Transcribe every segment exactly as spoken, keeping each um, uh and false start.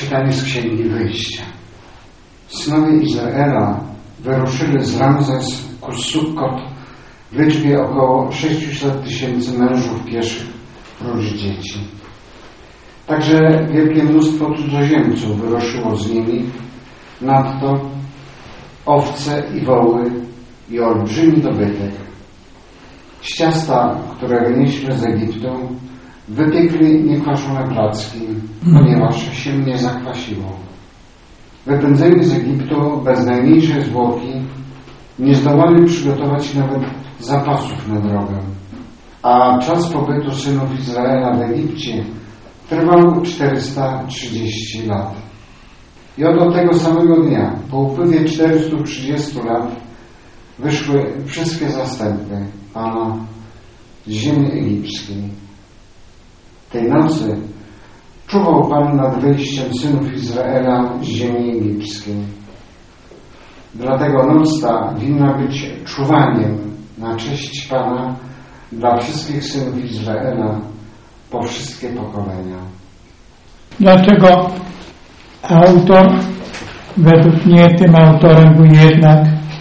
czytanie z Księgi Wyjścia. Synowie Izraela wyruszyli z Ramzes ku Sukkot w liczbie około sześćset tysięcy mężów pieszych prócz dzieci. Także wielkie mnóstwo cudzoziemców wyruszyło z nimi, nadto owce i woły i olbrzymi dobytek. Z ciasta, które wynieśli z Egiptu, wypiekli niekwaszone placki, ponieważ się nie zakwasiło. Wypędzeni z Egiptu bez najmniejszej zwłoki, nie zdołali przygotować nawet zapasów na drogę. A czas pobytu synów Izraela w Egipcie trwał czterysta trzydzieści lat. I od tego samego dnia, po upływie czterystu trzydziestu lat, wyszły wszystkie zastępy Pana z ziemi egipskiej. Tej nocy czuwał Pan nad wyjściem synów Izraela z ziemi egipskiej. Dlatego noc ta winna być czuwaniem na cześć Pana dla wszystkich synów Izraela po wszystkie pokolenia. Dlaczego autor, według mnie tym autorem był jednak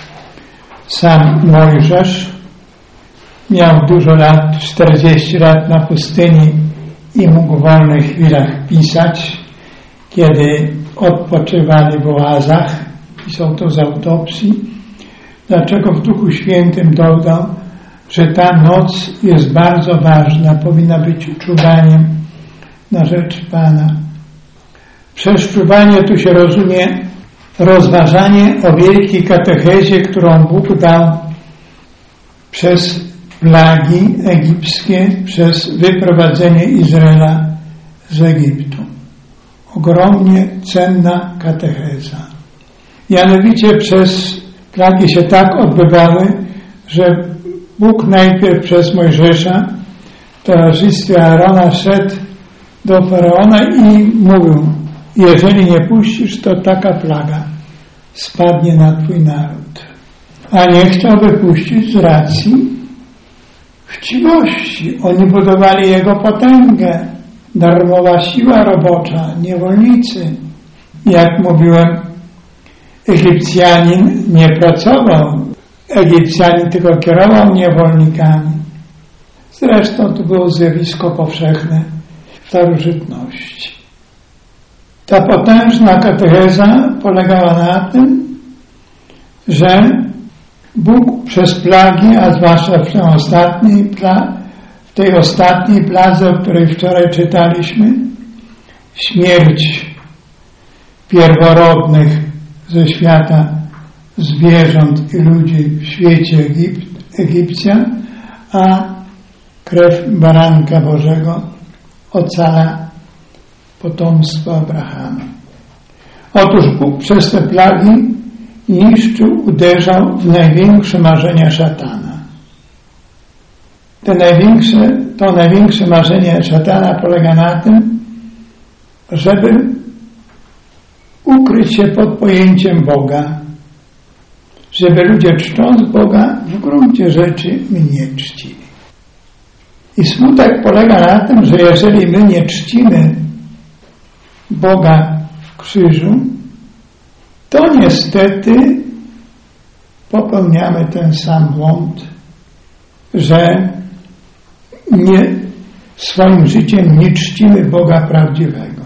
sam Mojżesz? Miał dużo lat, czterdzieści lat na pustyni i mógł w wolnych chwilach pisać, kiedy odpoczywali w oazach. Pisał to z autopsji. Dlaczego w Duchu Świętym dodał, że ta noc jest bardzo ważna, powinna być czuwaniem na rzecz Pana. Przez czuwanie tu się rozumie rozważanie o wielkiej katechezie, którą Bóg dał przez plagi egipskie, przez wyprowadzenie Izraela z Egiptu. Ogromnie cenna katecheza. Mianowicie przez plagi się tak odbywały, że Bóg najpierw przez Mojżesza w towarzystwie Aarona szedł do Faraona i mówił: jeżeli nie puścisz, to taka plaga spadnie na twój naród. A nie chciał wypuścić z racji chciwości. Oni budowali jego potęgę. Darmowa siła robocza, niewolnicy. Jak mówiłem, Egipcjanin nie pracował. Egipcjanin tylko kierował niewolnikami. Zresztą to było zjawisko powszechne w starożytności. Ta potężna katecheza polegała na tym, że Bóg przez plagi, a zwłaszcza w tej ostatniej, w tej ostatniej pladze, o której wczoraj czytaliśmy, śmierć pierworodnych ze świata zwierząt i ludzi w świecie Egipt, Egipcjan, a krew baranka Bożego ocala potomstwo Abrahama. Otóż Bóg przez te plagi niszczył, uderzał w największe marzenia szatana. Te największe, to największe marzenie szatana polega na tym, żeby ukryć się pod pojęciem Boga, żeby ludzie, czcząc Boga, w gruncie rzeczy mnie czcili. I smutek polega na tym, że jeżeli my nie czcimy Boga w krzyżu, to niestety popełniamy ten sam błąd, że nie, swoim życiem nie czcimy Boga prawdziwego.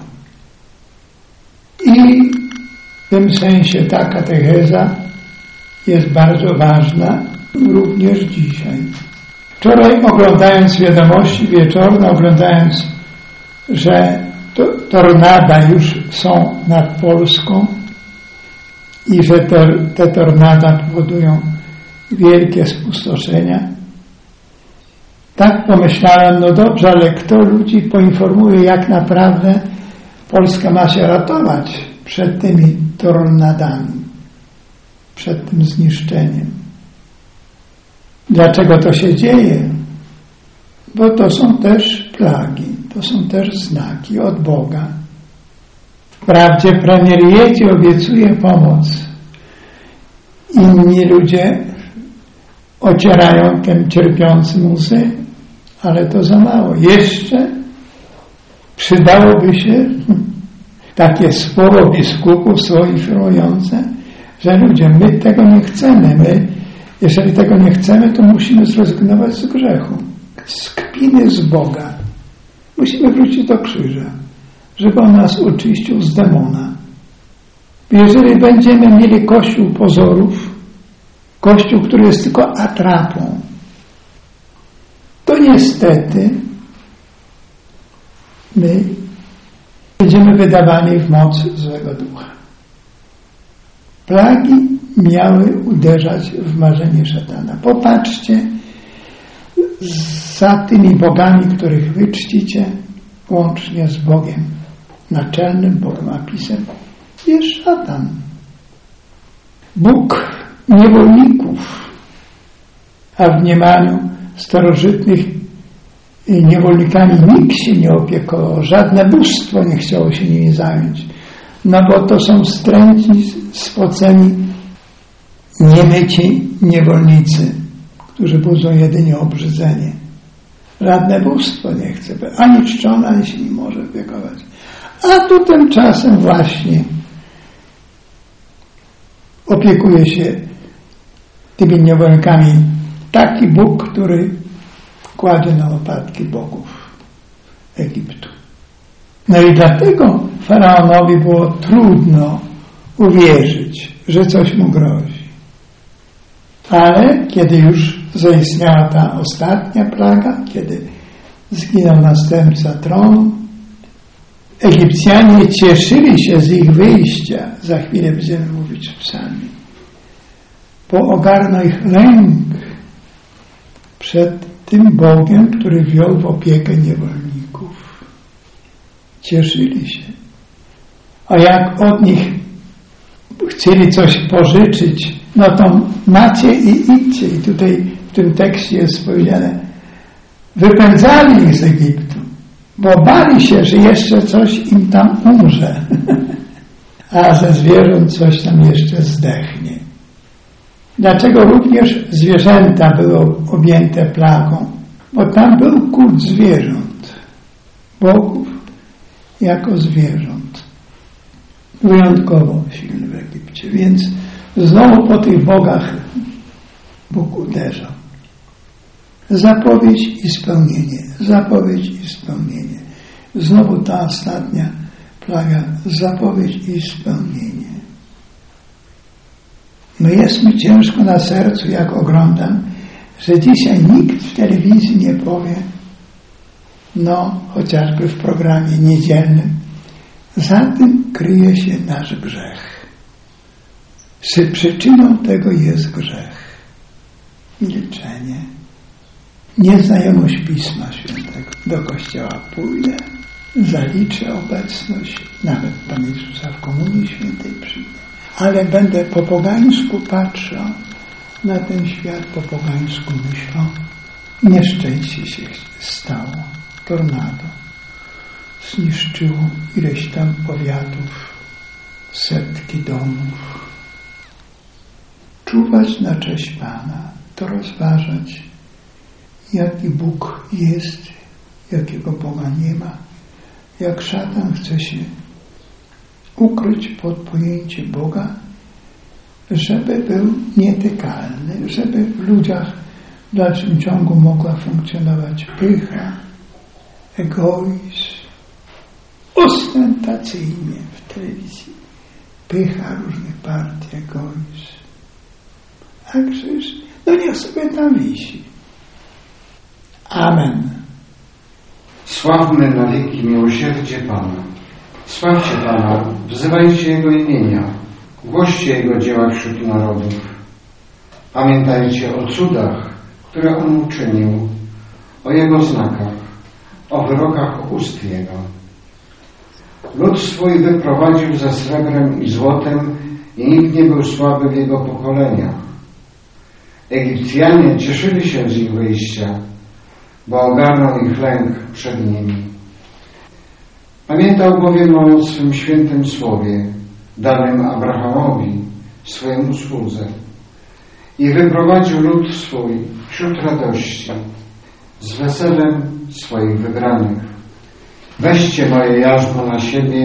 I w tym sensie ta katecheza jest bardzo ważna również dzisiaj. Wczoraj, oglądając wiadomości wieczorne, oglądając, że to, tornada już są nad Polską i że te, te tornada powodują wielkie spustoszenia, tak pomyślałem, no dobrze, ale kto ludzi poinformuje, jak naprawdę Polska ma się ratować przed tymi tornadami, przed tym zniszczeniem. Dlaczego to się dzieje? Bo to są też plagi, to są też znaki od Boga. Wprawdzie premier Yeti obiecuje pomoc. Inni ludzie ocierają tym cierpiącym łzy, ale to za mało. Jeszcze przydałoby się takie słowo biskupów swoich kierujące, że ludzie, my tego nie chcemy. My, jeżeli tego nie chcemy, to musimy zrezygnować z grzechu, z kpiny z Boga. Musimy wrócić do krzyża, żeby on nas oczyścił z demona. Jeżeli będziemy mieli kościół pozorów, kościół, który jest tylko atrapą, to niestety my będziemy wydawani w moc złego ducha. Plagi miały uderzać w marzenie szatana. Popatrzcie, za tymi bogami, których wy czcicie, łącznie z Bogiem naczelnym, Bogiem Apisem, jest szatan. Bóg niewolników, a w mniemaniu starożytnych niewolnikami nikt się nie opiekował, żadne bóstwo nie chciało się nimi zająć, no bo to są wstrętni, spoceni, niemyci niewolnicy, którzy budzą jedynie obrzydzenie. Żadne bóstwo nie chce, ani czczone, ani się nie może opiekować. A tu tymczasem właśnie opiekuje się tymi niewolnikami taki Bóg, który kładzie na łopatki bogów Egiptu. No i dlatego faraonowi było trudno uwierzyć, że coś mu grozi. Ale kiedy już zaistniała ta ostatnia plaga, kiedy zginął następca tronu, Egipcjanie cieszyli się z ich wyjścia. Za chwilę będziemy mówić w psalmie. Bo ogarnął ich lęk przed tym Bogiem, który wziął w opiekę niewolników. Cieszyli się. A jak od nich chcieli coś pożyczyć, no to macie i idźcie. I tutaj w tym tekście jest powiedziane, wypędzali ich z Egiptu, bo bali się, że jeszcze coś im tam umrze, a ze zwierząt coś tam jeszcze zdechnie. Dlaczego również zwierzęta były objęte plagą? Bo tam był kult zwierząt, bogów jako zwierząt. Wyjątkowo silny w Egipcie. Więc znowu po tych bogach Bóg uderzał. Zapowiedź i spełnienie. Zapowiedź i spełnienie. Znowu ta ostatnia plaga. Zapowiedź i spełnienie. No jest mi ciężko na sercu, jak oglądam, że dzisiaj nikt w telewizji nie powie, no chociażby w programie niedzielnym, za tym kryje się nasz grzech. Czy przyczyną tego jest grzech? Milczenie. Nieznajomość Pisma Świętego. Do kościoła pójdę, zaliczę obecność, nawet Pan Jezusa w Komunii Świętej przyjdę. Ale będę po pogańsku patrzał na ten świat, po pogańsku myślał. Nieszczęście się stało. Tornado zniszczyło ileś tam powiatów, setki domów. Czuwać na cześć Pana, to rozważać, jaki Bóg jest, jakiego Boga nie ma, jak szatan chce się ukryć pod pojęcie Boga, żeby był nietykalny, żeby w ludziach w dalszym ciągu mogła funkcjonować pycha, egoizm, ostentacyjnie w telewizji, pycha różnych partii, egoizm. A krzyż, no niech sobie tam wisi. Amen. Sławmy na wieki miłosierdzie Pana. Sławcie Pana, wzywajcie Jego imienia, głoście Jego dzieła wśród narodów. Pamiętajcie o cudach, które On uczynił, o Jego znakach, o wyrokach ust Jego. Lud swój wyprowadził ze srebrem i złotem i nikt nie był słaby w Jego pokoleniach. Egipcjanie cieszyli się z ich wyjścia, bo ogarnął ich lęk przed nimi. Pamiętał bowiem o swym świętym słowie, danym Abrahamowi, swojemu słudze, i wyprowadził lud swój wśród radości, z weselem swoich wybranych. Weźcie moje jarzmo na siebie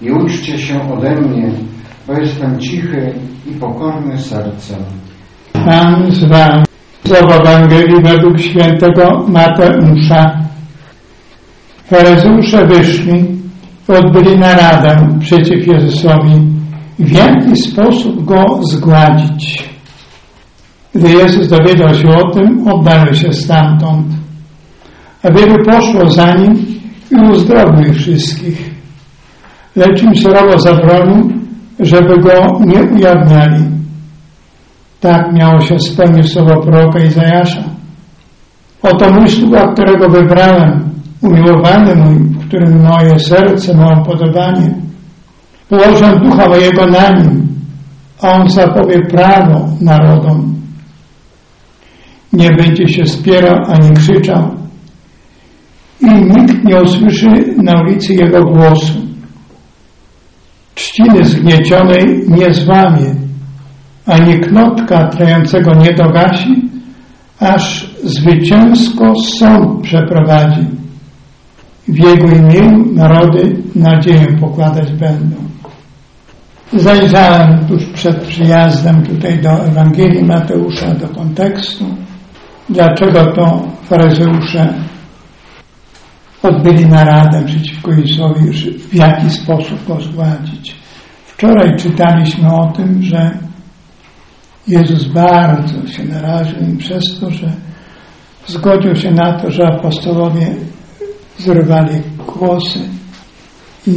i uczcie się ode mnie, bo jestem cichy i pokorny sercem. Pan z wami. Słowo Ewangelii według świętego Mateusza. Faryzeusze wyszli i odbyli naradę przeciw Jezusowi, w jaki sposób Go zgładzić. Gdy Jezus dowiedział się o tym, oddalił się stamtąd. A wielu poszło za Nim i uzdrowił ich wszystkich. Lecz im surowo zabronił, żeby Go nie ujawniali. Tak miało się spełnić słowo proroka Izajasza. Oto mój sługa, którego wybrałem, umiłowany mój, w którym moje serce ma upodobanie. Położę ducha mojego na nim, a on zapowie prawo narodom. Nie będzie się spierał ani krzyczał i nikt nie usłyszy na ulicy jego głosu. Trzciny zgniecionej nie złamie, ani knotka trającego nie dogasi, aż zwycięsko sąd przeprowadzi. W Jego imieniu narody nadzieję pokładać będą. Zajrzałem tuż przed przyjazdem tutaj do Ewangelii Mateusza, do kontekstu, dlaczego to faryzeusze odbyli naradę przeciwko Jezusowi, w jaki sposób Go zgładzić. Wczoraj czytaliśmy o tym, że Jezus bardzo się naraził im przez to, że zgodził się na to, że apostołowie zrywali kłosy i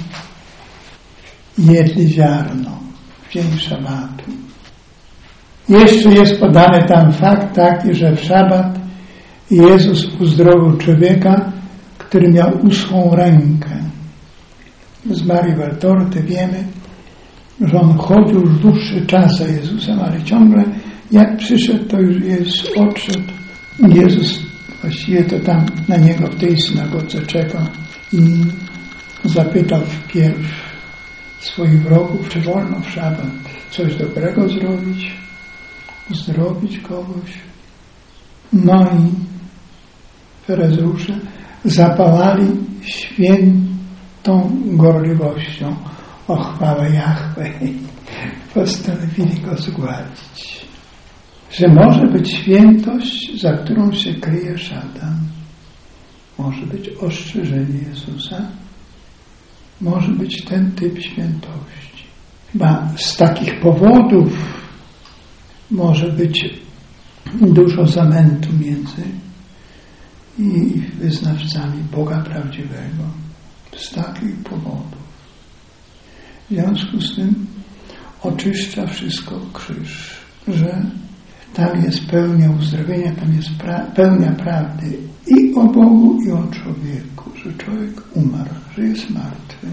jedli ziarno w dzień szabatu. Jeszcze jest podany tam fakt taki, że w szabat Jezus uzdrowił człowieka, który miał uschłą rękę. Z Marii Waltorty wiemy, że on chodził już dłuższy czas za Jezusem, ale ciągle jak przyszedł, to już Jezus odszedł. Jezus właściwie to tam na niego w tej synagodze czekał i zapytał wpierw swoich wrogów, czy wolno w szabat coś dobrego zrobić, uzdrowić kogoś. No i faryzeusze zapalali świętą gorliwością o chwałę Jahwe i postanowili Go zgładzić. Że może być świętość, za którą się kryje szatan. Może być ostrzeżenie Jezusa. Może być ten typ świętości. Chyba z takich powodów może być dużo zamętu między i wyznawcami Boga prawdziwego. Z takich powodów. W związku z tym oczyszcza wszystko krzyż, że tam jest pełnia uzdrowienia, tam jest pra- pełnia prawdy i o Bogu, i o człowieku, że człowiek umarł, że jest martwy,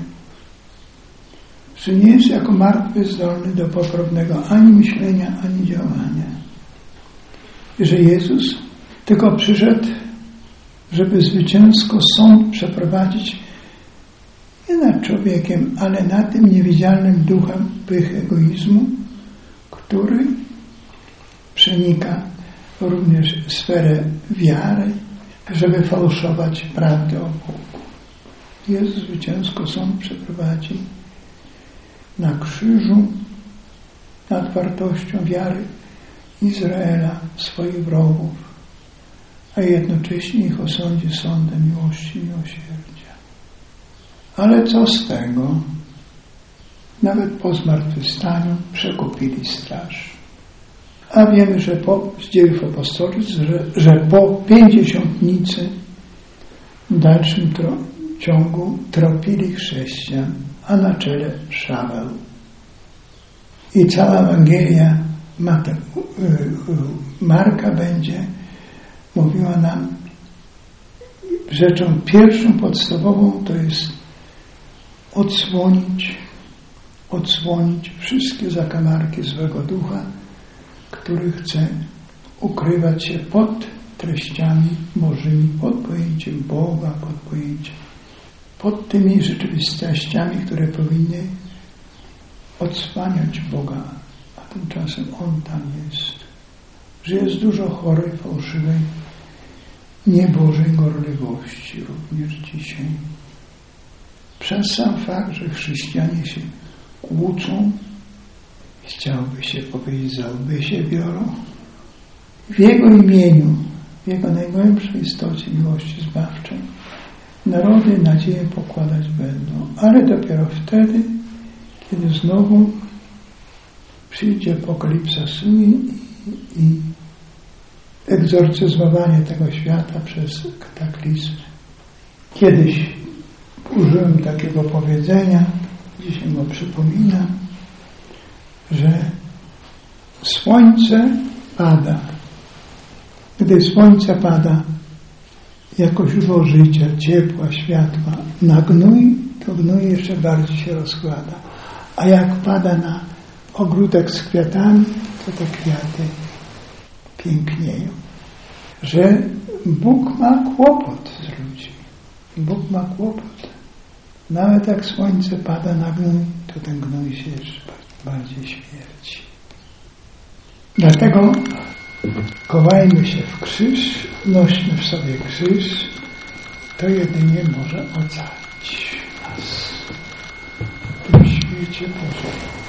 że nie jest jako martwy zdolny do poprawnego ani myślenia, ani działania. I że Jezus tylko przyszedł, żeby zwycięsko sąd przeprowadzić nie nad człowiekiem, ale nad tym niewidzialnym duchem pych egoizmu, który przenika również sferę wiary, żeby fałszować prawdę o Bogu. Jezus zwycięsko sąd przeprowadzi na krzyżu nad wartością wiary Izraela, swoich wrogów, a jednocześnie ich osądzi sądem miłości i miłosierdzia. Ale co z tego? Nawet po zmartwychwstaniu przekupili straż. A wiemy, że po, z dziejów apostolskich, że, że po pięćdziesiątnicy w dalszym tro, ciągu tropili chrześcijan, a na czele Szaweł. I cała Ewangelia Mate, Marka będzie mówiła nam, rzeczą pierwszą, podstawową to jest odsłonić, odsłonić wszystkie zakamarki złego ducha, który chce ukrywać się pod treściami Bożymi, pod pojęciem Boga, pod pojęciem, pod tymi rzeczywistościami, które powinny odsłaniać Boga, a tymczasem On tam jest. Że jest dużo chorej, fałszywej, niebożej gorliwości również dzisiaj. przez sam fakt, że chrześcijanie się kłócą, chciałby się powiedzieć, za łby się biorą, w Jego imieniu, w Jego najgłębszej istocie miłości zbawczej, narody nadzieję pokładać będą, ale dopiero wtedy, kiedy znowu przyjdzie apokalipsa sui i, i egzorcyzowanie tego świata przez kataklizmy. Kiedyś użyłem takiego powiedzenia, dzisiaj go przypominam, że słońce pada. Gdy słońce pada jako źródło życia, ciepła, światła, na gnój, to gnój jeszcze bardziej się rozkłada. A jak pada na ogródek z kwiatami, to te kwiaty pięknieją. Że Bóg ma kłopot z ludźmi. Bóg ma kłopot. Nawet jak słońce pada na gnój, to ten gnój się jeszcze bardziej śmierci. Dlatego chowajmy się w krzyż, nośmy w sobie krzyż, to jedynie może ocalić nas w tym świecie Bożym.